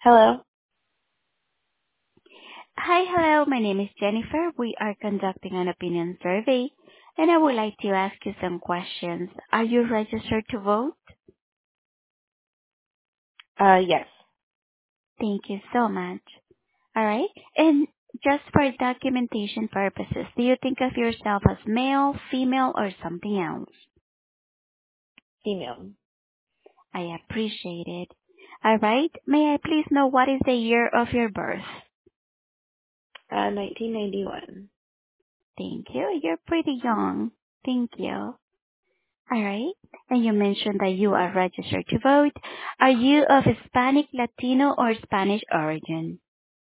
Hello. Hi, hello. My name is Jennifer. We are conducting an opinion survey, and I would like to ask you some questions. Are you registered to vote? Yes. Thank you so much. All right. And just for documentation purposes, do you think of yourself as male, female, or something else? Female. I appreciate it. All right. May I please know what is the year of your birth? 1991. Thank you. You're pretty young. Thank you. All right. And you mentioned that you are registered to vote. Are you of Hispanic, Latino, or Spanish origin?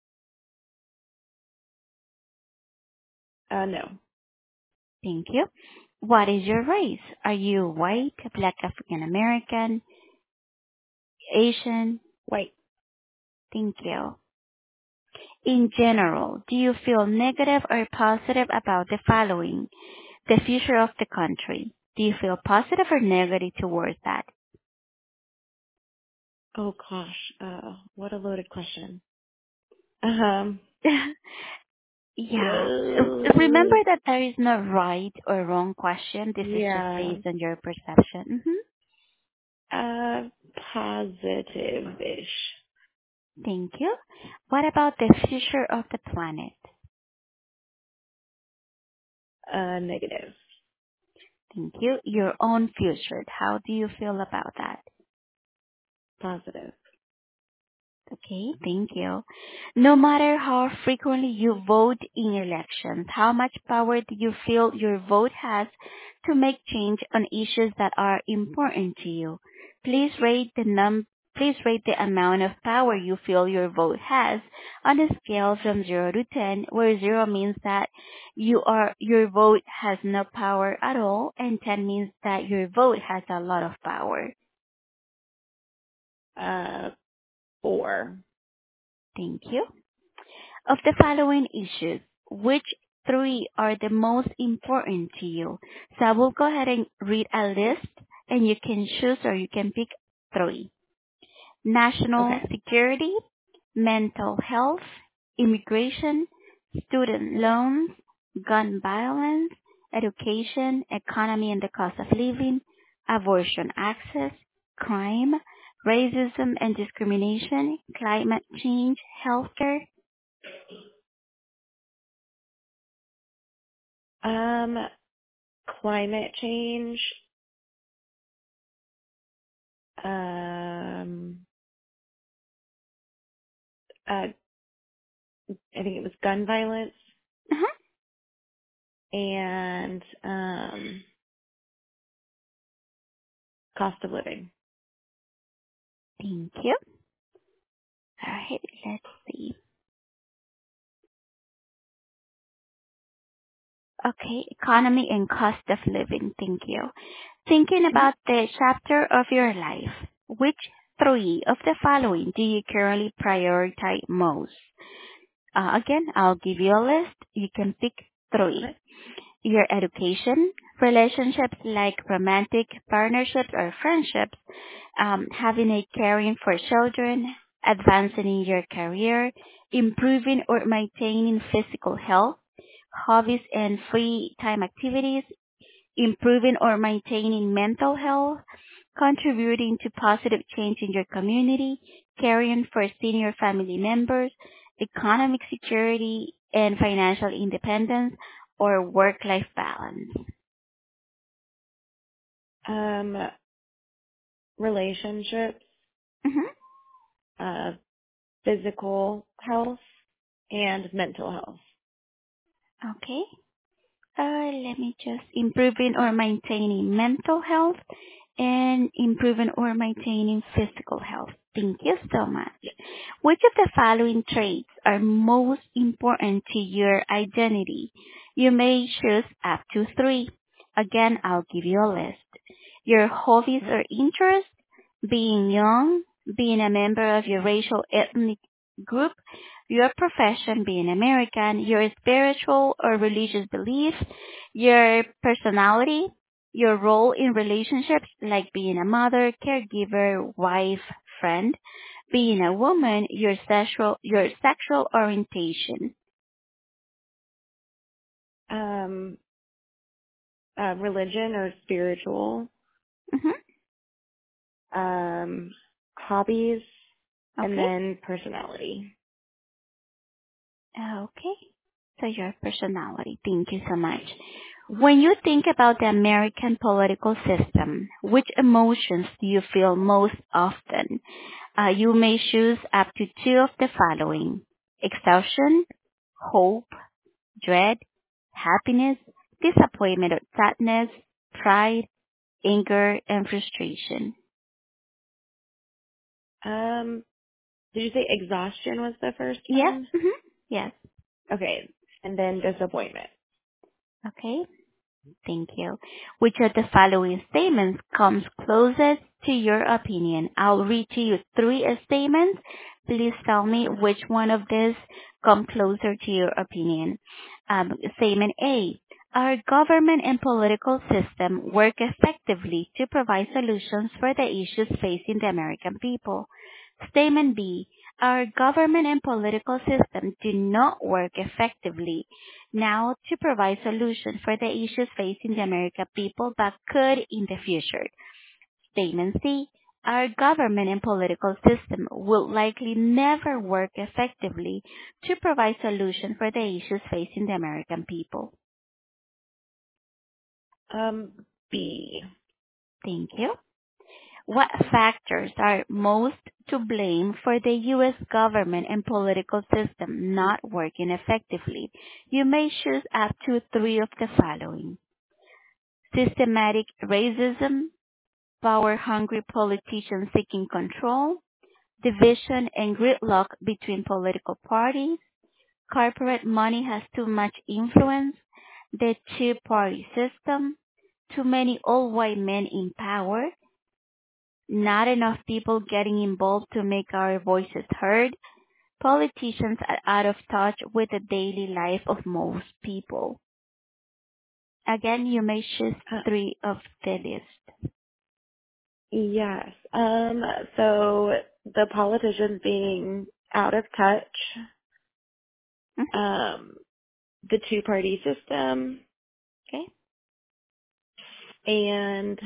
No. Thank you. What is your race? Are you white, Black African American, Asian? White. Thank you. In general, do you feel negative or positive about the following? The future of the country. Do you feel positive or negative towards that? Oh gosh. What a loaded question. Um. Yeah. Remember Uh, that there is no right or wrong question. This is just yeah. based on your perception. Uh. Positive-ish. Thank you. What about the future of the planet? Negative. Thank you. Your own future. How do you feel about that? Positive. Okay, thank you. No matter how frequently you vote in elections, how much power do you feel your vote has to make change on issues that are important to you? Please rate please rate the amount of power you feel your vote has on a scale from 0 to 10, where 0 means that your vote has no power at all and 10 means that your vote has a lot of power. Uh. 4. Thank you. Of the following issues, which three are the most important to you? So I will go ahead and read a list and you can choose or you can pick three. National Okay. security, mental health, immigration, student loans, gun violence, education, economy and the cost of living, abortion access, crime, racism and discrimination, climate change, healthcare. Um. Climate change. Um. I think it was gun violence Uh-huh. and cost of living. Thank you. All right, let's see. Okay, economy and cost of living. Thank you. Thinking Mhm. about the chapter of your life, which three of the following do you currently prioritize most? Again, I'll give you a list. You can pick three. Okay. Your education, relationships like romantic partnerships or friendships, having a caring for children, advancing in your career, improving or maintaining physical health, hobbies and free time activities, improving or maintaining mental health, contributing to positive change in your community, caring for senior family members, economic security and financial independence, or work-life balance. Um, Relationships, hmm uh, physical health, and mental health. Okay. Let me just improving or maintaining mental health and improving or maintaining physical health. Thank you so much. Which of the following traits are most important to your identity? You may choose up to three. Again, I'll give you a list. Your hobbies Okay. or interests, being young, being a member of your racial ethnic group, your profession being American, your spiritual or religious beliefs, your personality, your role in relationships like being a mother, caregiver, wife, friend, Being a woman, your sexual orientation. Um, Religion or spiritual. Hmm. Hobbies, and Okay. then personality. Okay. So your personality. Thank you so much. When you think about the American political system, which emotions do you feel most often? You may choose up to two of the following: exhaustion, hope, dread, happiness, disappointment or sadness, pride, anger, and frustration. Um, did you say exhaustion was the first Yes. one? Yes. Okay, and then disappointment. Okay. Thank you. Which of the following statements comes closest to your opinion? I'll read to you three statements. Please tell me which one of these come closer to your opinion. Statement A. Our government and political system work effectively to provide solutions for the issues facing the American people. Statement B. Our government and political system do not work effectively now to provide solutions for the issues facing the American people but could in the future. Statement C. Our government and political system will likely never work effectively to provide solutions for the issues facing the American people. B. Thank you. What factors are most to blame for the U.S. government and political system not working effectively? You may choose up to three of the following: systematic racism, power-hungry politicians seeking control, division and gridlock between political parties, corporate money has too much influence, the two-party system, too many old white men in power, not enough people getting involved to make our voices heard, politicians are out of touch with the daily life of most people. Again, you may choose Uh, three of the list. yes. So the politicians being out of touch, Mhm. um, the two-party system, Okay. and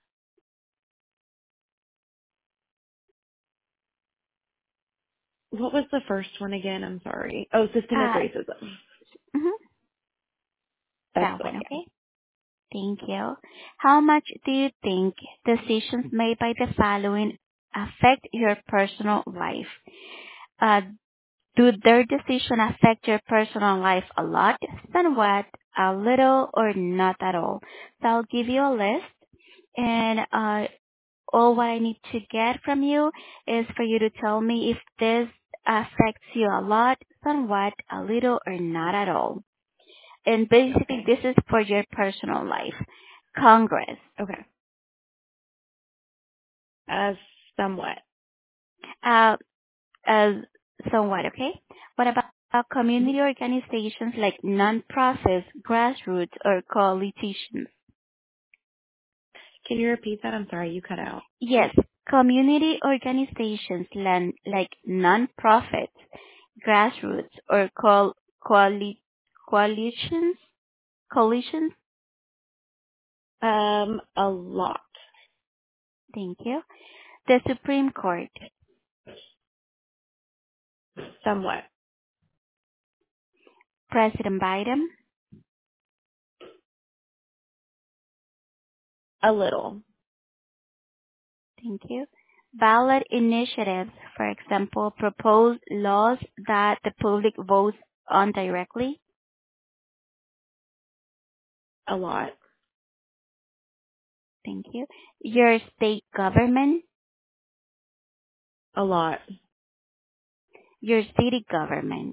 what was the first one again? I'm sorry. Oh, systemic Uh, racism. mhm. That's That the one, one, yeah. okay? Thank you. How much do you think decisions made by the following affect your personal life? Uh, do their decision affect your personal life a lot, somewhat, a little, or not at all? So I'll give you a list, and all what I need to get from you is for you to tell me if this affects you a lot, somewhat, a little, or not at all. And basically, Okay. this is for your personal life. Congress. Okay. Somewhat. Uh, uh, somewhat, okay? What about Mhm. community organizations like nonprofits, grassroots, or coalitions? Can you repeat that? I'm sorry, you cut out. Yes, community organizations like nonprofits, grassroots, or coalitions. Coalitions. A lot. Thank you. The Supreme Court. Somewhat. President Biden. A little. Thank you. Ballot initiatives, for example, propose laws that the public votes on directly. A lot. Thank you. Your state government, A lot. your city government.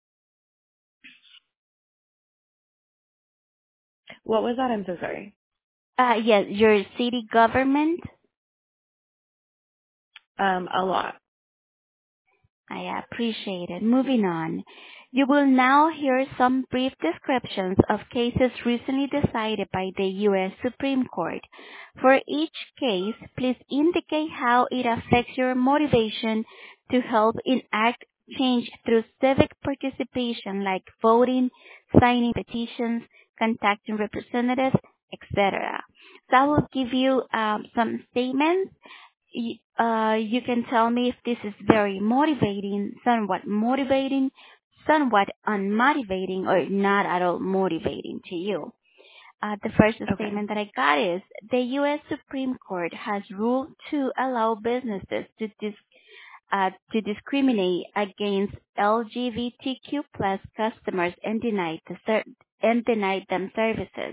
What was that? I'm so sorry. Yes, your city government. A lot. I appreciate it. Moving on. You will now hear some brief descriptions of cases recently decided by the U.S. Supreme Court. For each case, please indicate how it affects your motivation to help enact change through civic participation like voting, signing petitions, contacting representatives, etc. So I will give you some statements. You can tell me if this is very motivating, somewhat unmotivating, or not at all motivating to you. The first Okay. statement that I got is the U.S. Supreme Court has ruled to allow businesses to discriminate against LGBTQ plus customers and deny them services.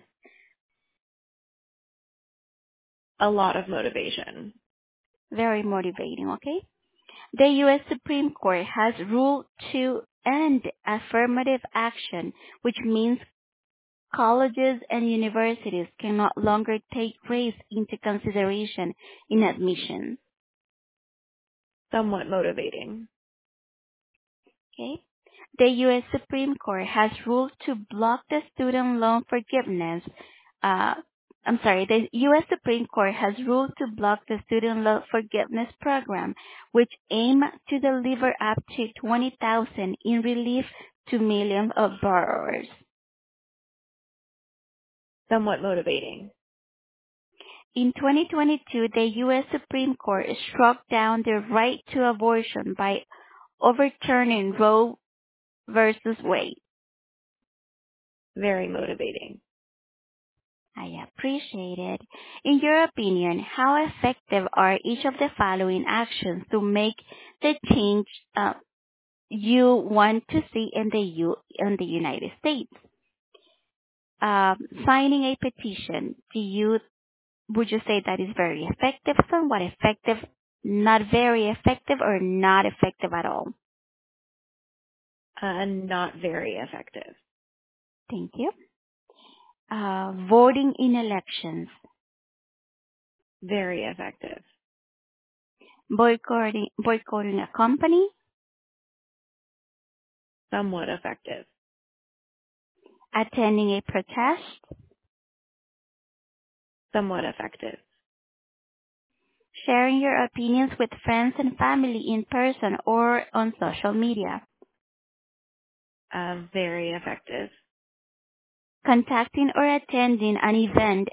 A lot of motivation. Very motivating, okay? The U.S. Supreme Court has ruled to end affirmative action, which means colleges and universities can no longer take race into consideration in admission. Somewhat motivating. Okay? The U.S. Supreme Court has ruled to block the student loan forgiveness. Uh, the U.S. Supreme Court has ruled to block the student loan forgiveness program, which aim to deliver up to $20,000 in relief to millions of borrowers. Somewhat motivating. In 2022, the U.S. Supreme Court struck down the right to abortion by overturning Roe versus Wade. Very motivating. I appreciate it. In your opinion, how effective are each of the following actions to make the change you want to see in the United States? Signing a petition. Would you say that is very effective, somewhat effective, not very effective, or not effective at all? Not very effective. Thank you. Voting in elections. Very effective. Boycotting a company. Somewhat effective. Attending a protest. Somewhat effective. Sharing your opinions with friends and family in person or on social media. Very effective. Contacting or attending an event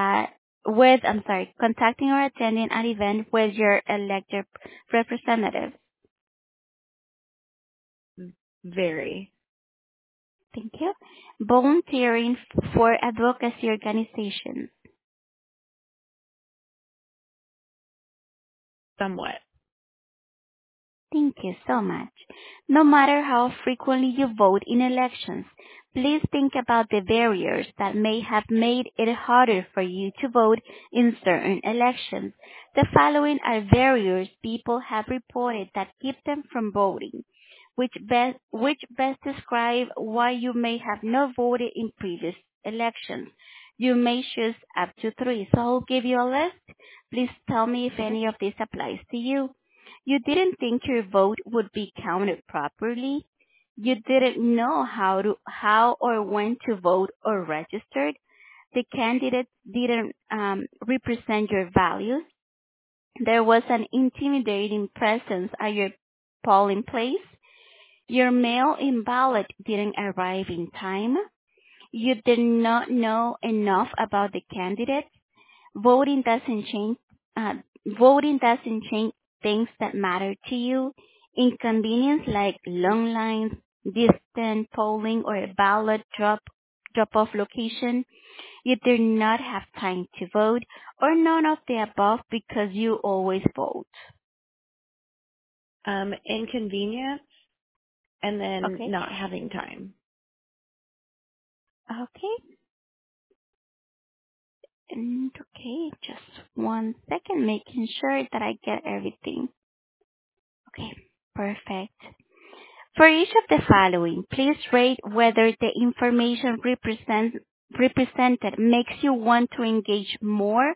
with your elected representative. Very. Thank you. Volunteering for advocacy organizations. Somewhat. Thank you so much. No matter how frequently you vote in elections, please think about the barriers that may have made it harder for you to vote in certain elections. The following are barriers people have reported that keep them from voting, which best describe why you may have not voted in previous elections. You may choose up to 3, so I'll give you a list. Please tell me if Okay. any of this applies to you. You didn't think your vote would be counted properly. You didn't know how or when to vote or register. The candidates didn't represent your values. There was an intimidating presence at your polling place. Your mail-in ballot didn't arrive in time. You did not know enough about the candidates. Voting doesn't change. Uh, Voting doesn't change things that matter to you. Inconvenience like long lines, distant polling, or a ballot drop-off location. You do not have time to vote, or none of the above because you always vote. Inconvenience and then Okay. not having time. Okay. And okay, just 1 second, making sure that I get everything. Okay, perfect. For each of the following, please rate whether the information represented makes you want to engage more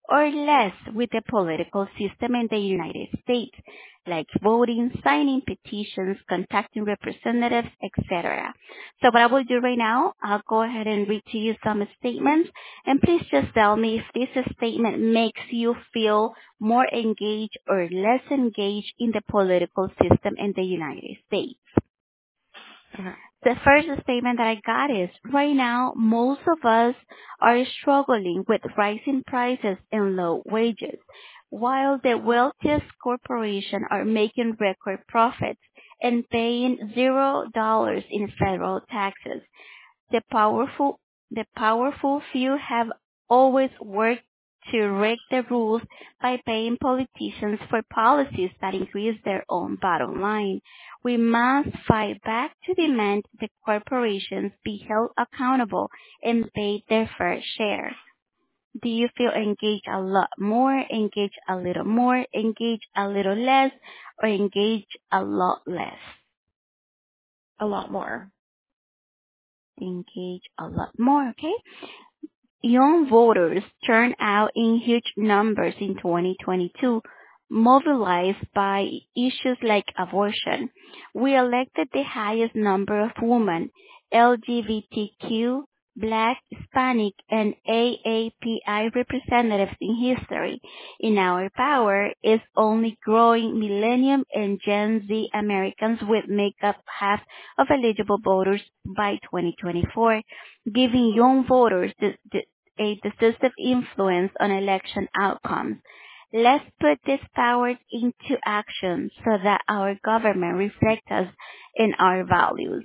or less with the political system in the United States, like voting, signing petitions, contacting representatives, etc. So what I will do right now, I'll go ahead and read to you some statements, and please just tell me if this statement makes you feel more engaged or less engaged in the political system in the United States. Okay. The first statement that I got is, right now, most of us are struggling with rising prices and low wages, while the wealthiest corporations are making record profits and paying $0 in federal taxes. The powerful few have always worked to rig the rules by paying politicians for policies that increase their own bottom line. We must fight back to demand the corporations be held accountable and pay their fair share. Do you feel engaged a lot more, engaged a little more, engaged a little less, or engaged a lot less? A lot more. Engage a lot more, okay? Young voters turned out in huge numbers in 2022, mobilized by issues like abortion. We elected the highest number of women, LGBTQ, Black, Hispanic, and AAPI representatives in history. In our power is only growing. Millennium and Gen Z Americans will make up half of eligible voters by 2024, giving young voters a decisive influence on election outcomes. Let's put this power into action so that our government reflects us in our values.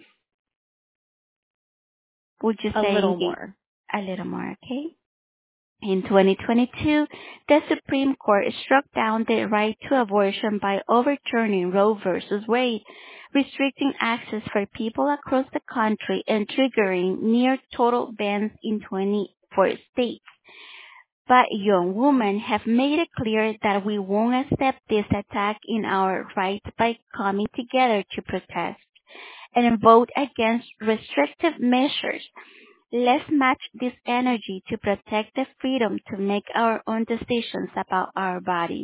Would you A say little engage more. a little more, okay? In 2022, the Supreme Court struck down the right to abortion by overturning Roe v. Wade, restricting access for people across the country and triggering near total bans in 24 states. But young women have made it clear that we won't accept this attack in our rights by coming together to protest and vote against restrictive measures. Let's match this energy to protect the freedom to make our own decisions about our bodies.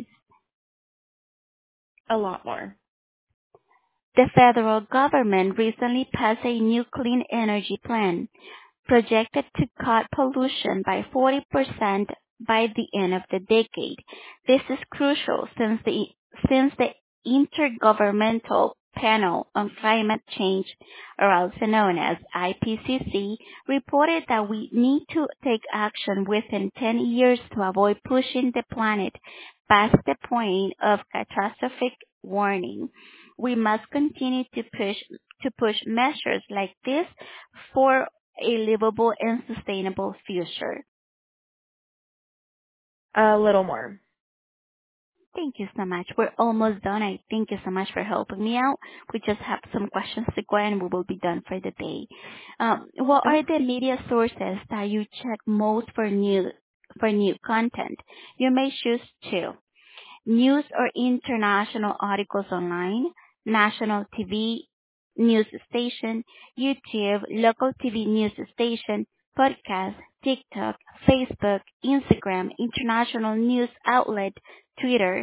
A lot more. The federal government recently passed a new clean energy plan, projected to cut pollution by 40% by the end of the decade. This is crucial since the Intergovernmental Panel on Climate Change, or also known as IPCC, reported that we need to take action within 10 years to avoid pushing the planet past the point of catastrophic warning. We must continue to push measures like this for a livable and sustainable future. A little more. Thank you so much. We're almost done. I thank you so much for helping me out. We just have some questions to go and we will be done for the day. What Okay. are the media sources that you check most for new content? You may choose two: news or international articles online, national TV news station, YouTube, local TV news station, podcast, TikTok, Facebook, Instagram, international news outlet, Twitter.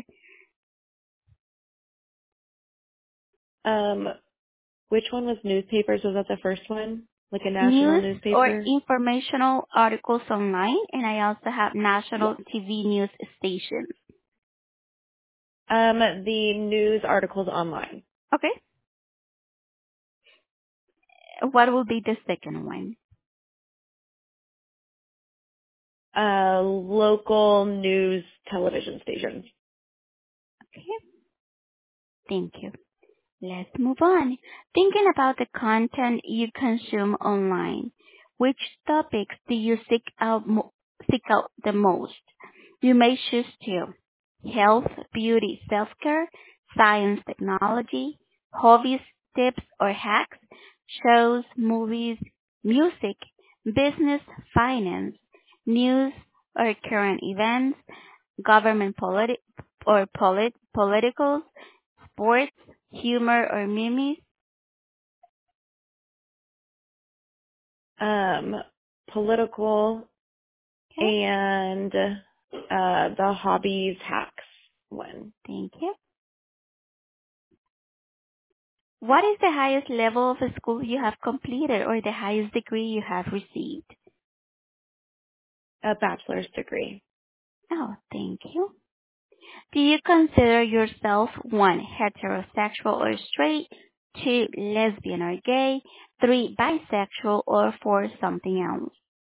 Um, which one was newspapers? Was that the first one? Like a national News or newspaper? informational articles online, and I also have national Yeah. TV news stations. The news articles online. Okay. What will be the second one? Local news television stations. Okay. Thank you. Let's move on. Thinking about the content you consume online, which topics do you seek out the most? You may choose to: health, beauty, self-care, science, technology, hobbies, tips or hacks, shows, movies, music, business, finance, news or current events, government political, sports, humor or memes. Political Okay. and The hobbies hacks one. Thank you. What is the highest level of school you have completed or the highest degree you have received? A bachelor's degree. Oh, thank you. Do you consider yourself 1, heterosexual or straight, 2, lesbian or gay, 3, bisexual, or 4, something else?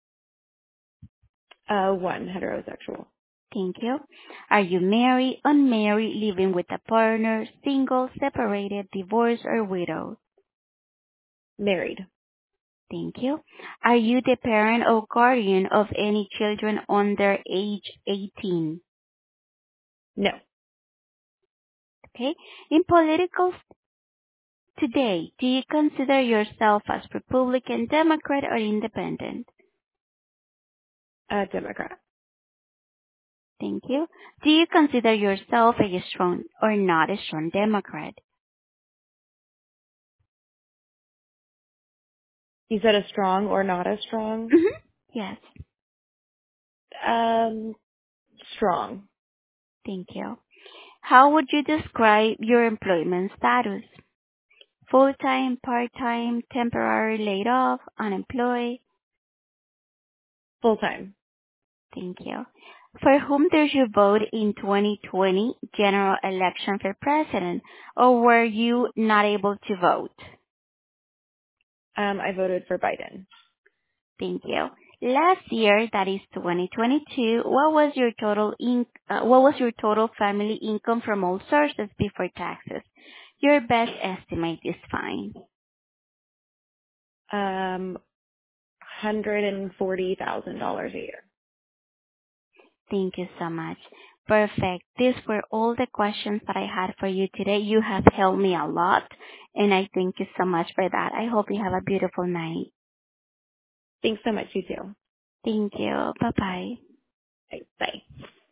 1, heterosexual. Thank you. Are you married, unmarried, living with a partner, single, separated, divorced, or widowed? Married. Thank you. Are you the parent or guardian of any children under age 18? No. Okay. In political today, do you consider yourself as Republican, Democrat, or Independent? Democrat. Thank you. Do you consider yourself a strong or not a strong Democrat? You said a strong or not a strong? Mm-hmm. Yes. Strong. Thank you. How would you describe your employment status? Full-time, part-time, temporary, laid off, unemployed? Full time. Thank you. For whom did you vote in 2020 general election for president, or were you not able to vote? I voted for Biden. Thank you. Last year, that is 2022, what was your total family income from all sources before taxes? Your best estimate is fine. $140,000 a year. Thank you so much. Perfect. These were all the questions that I had for you today. You have helped me a lot, and I thank you so much for that. I hope you have a beautiful night. Thanks so much, you too. Thank you. Bye-bye. Bye.